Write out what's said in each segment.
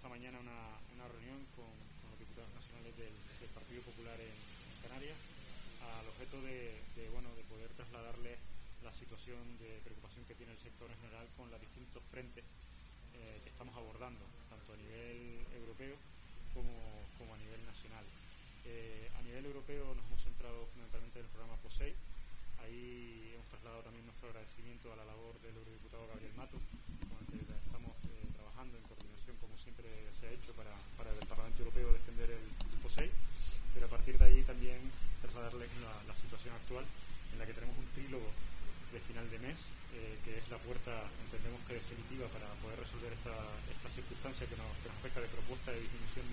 esta mañana una reunión con los diputados nacionales del Partido Popular en Canarias, al objeto de poder trasladarles la situación de preocupación que tiene el sector en general con los distintos frentes que estamos abordando, tanto a nivel europeo como a nivel nacional. A nivel europeo nos hemos centrado fundamentalmente en el programa POSEI. Ahí hemos trasladado también nuestro agradecimiento a la labor del eurodiputado Gabriel Mato, con el que estamos trabajando en coordinación, como siempre se ha hecho, para el Parlamento Europeo defender el POSEI, pero a partir de ahí también trasladarles la situación actual, en la que tenemos un trílogo de final de mes, que es la puerta, entendemos que definitiva, para poder resolver esta circunstancia que nos afecta de propuesta de disminución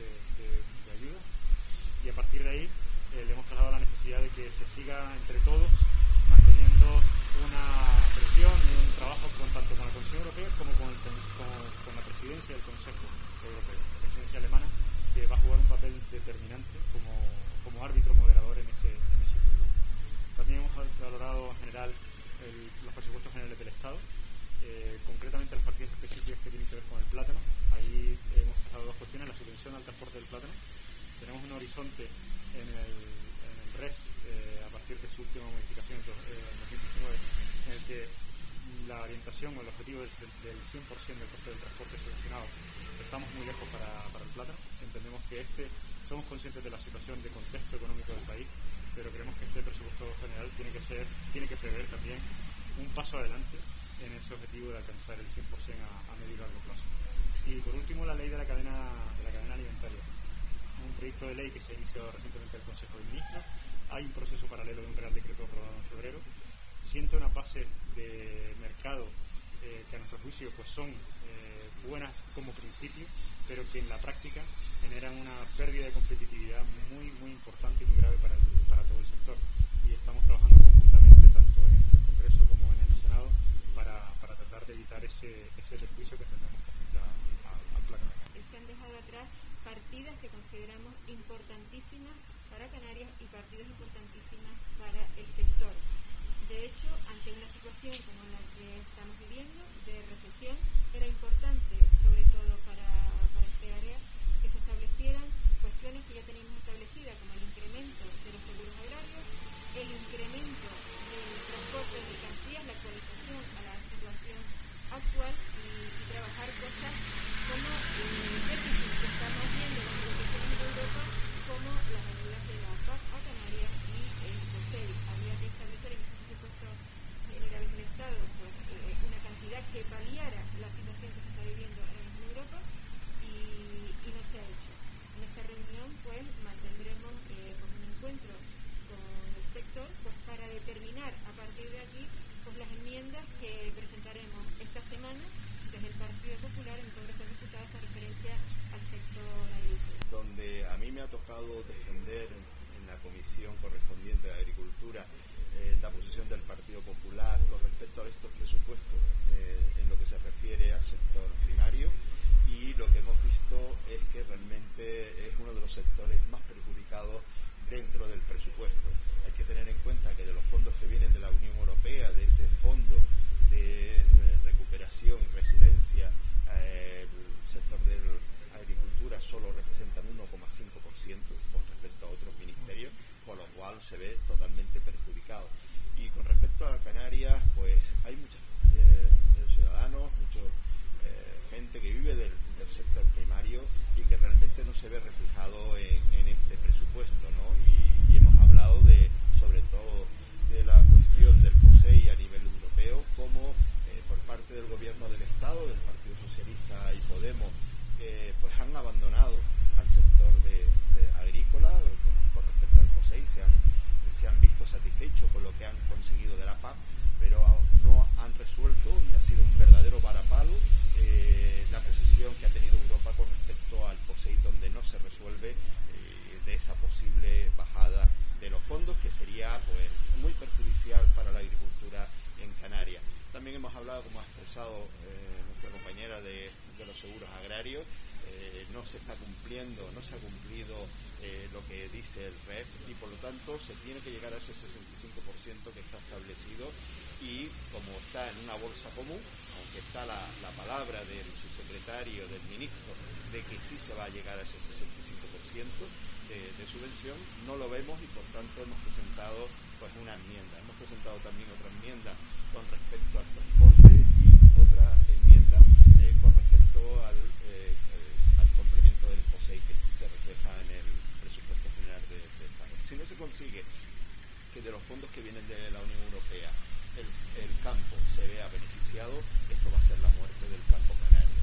de ayuda, y a partir de ahí le hemos trasladado la necesidad de que se siga entre todos manteniendo una presión y un trabajo tanto con la Comisión Europea como con la presidencia del Consejo Europeo, la presidencia alemana, que va a jugar un papel determinante como árbitro moderador en ese trílogo. También hemos valorado en general los presupuestos generales del Estado, concretamente las partidas específicas que tienen que ver con el plátano. Ahí hemos trazado dos cuestiones: la subvención al transporte del plátano. Tenemos un horizonte en el REF, a partir de su última modificación en 2019, en el que la orientación o el objetivo es del 100% del coste del transporte subvencionado. Estamos muy lejos para el plátano. Entendemos que somos conscientes de la situación de contexto económico del país, pero creemos que este presupuesto general tiene que prever también un paso adelante en ese objetivo de alcanzar el 100% a medio y largo plazo. Y por último, la ley de la cadena alimentaria, un proyecto de ley que se ha iniciado recientemente el Consejo de Ministros. Hay un proceso paralelo de un Real Decreto aprobado en febrero. Siente una base de mercado que a nuestro juicio pues son buenas como principio, pero que en la práctica generan una pérdida de competitividad muy muy importante y muy grave para todo el sector. Y estamos trabajando conjuntamente tanto en el Congreso como en el Senado para tratar de evitar ese perjuicio que entendemos que afecta al plátano. Se han dejado atrás partidas que consideramos importantísimas para Canarias y partidas importantísimas para el sector. De hecho, ante una situación como la que estamos viviendo, de recesión, era importante, sobre todo para este área, que se establecieran cuestiones que ya teníamos establecidas, como el incremento de los seguros agrarios, el incremento del transporte de mercancías, la actualización a la situación actual y trabajar cosas como el déficit que estamos viendo en las negociaciones de Europa, como las ayudas de la PAC a Canarias y el POSEI. Había que establecer en estos presupuestos generales del Estado pues, una cantidad que paliara la situación que se está viviendo ahora mismo en Europa y no se ha hecho. En esta reunión pues mantendremos un encuentro con el sector pues, para determinar a partir de aquí pues, las enmiendas que presentaremos esta semana desde el Partido Popular en el Congreso de Diputados con referencia al sector agrícola. Donde a mí me ha tocado defender en la comisión correspondiente de Agricultura la posición del Partido Popular con respecto a estos presupuestos en lo que se refiere al sector primario, y lo que hemos visto es que realmente es uno de los sectores más perjudicados dentro del presupuesto. Hay que tener en cuenta que de los fondos que vienen de la Unión Europea, de ese fondo de recuperación y resiliencia, el sector de la agricultura solo representa un 1,5% con respecto a otros ministerios, con lo cual se ve totalmente perjudicado. Y con respecto a Canarias, pues hay muchos ciudadanos, mucha gente que vive del sector primario y que realmente no se ve reflejado en este presupuesto, ¿no? Y hemos hablado sobre todo de la cuestión del POSEI a nivel europeo, como por parte del gobierno del Estado, del Partido Socialista y Podemos, pues han abandonado al sector agrícola con respecto al POSEI. Se han visto satisfechos con lo que han conseguido de la PAC, pero no han resuelto, y ha sido un verdadero varapalo la posición que ha tenido Europa con respecto al POSEI, donde no se resuelve de esa posible bajada de los fondos, que sería pues muy perjudicial para la agricultura en Canarias. También hemos hablado, como ha expresado nuestra compañera, de los seguros agrarios. No se está cumpliendo, no se ha cumplido lo que dice el REF, y por lo tanto se tiene que llegar a ese 65% que está establecido, y como está en una bolsa común, aunque está la palabra del subsecretario, del ministro, de que sí se va a llegar a ese 65% de subvención, no lo vemos y por tanto hemos presentado pues una enmienda. Hemos presentado también otra enmienda con respecto al transporte y otra enmienda con respecto al complemento del POSEI que se refleja en el presupuesto general de Estado. Si no se consigue que de los fondos que vienen de la Unión Europea el campo se vea beneficiado, esto va a ser la muerte del campo canario.